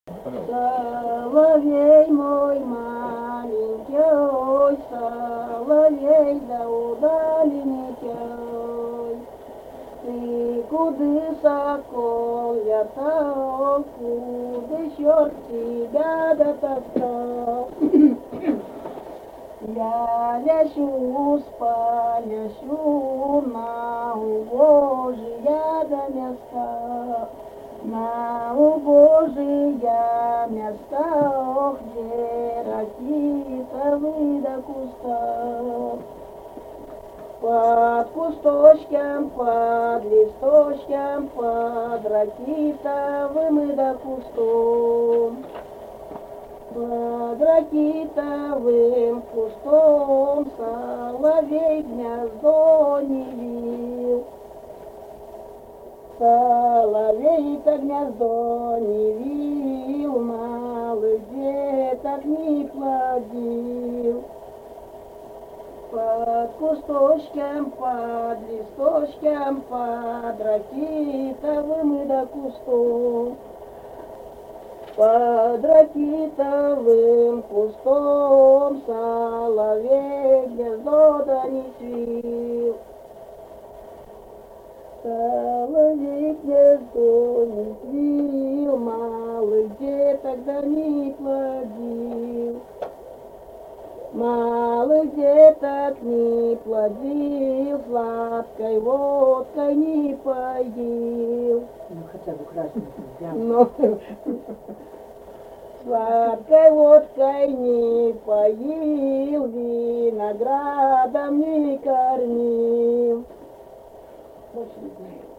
Соловей мой маленький, соловей да удаленький, ты куды сокол летал, куды черт тебя дотаскал? Я лящу, спалящу на убожия да места, на убожия места, где ракитовы до куста. Под кусточком, под листочком, под ракитовым и до кустом. Под ракитовым кустом соловей гнездо не вил. Соловей-то гнездо не вил, малых деток не плодил. Под кусточком, под листочком, под ракитовым и до кустом. Под ракитовым кустом соловей гнездо-то не свил. Соловей гнездо не свил, малых деток да не плодил. Малых деток не плодил, сладкой водкой не поил. Ну, хотя бы красненький, да. Но сладкой водкой не поил, виноградом не кормил. Больше не знаю.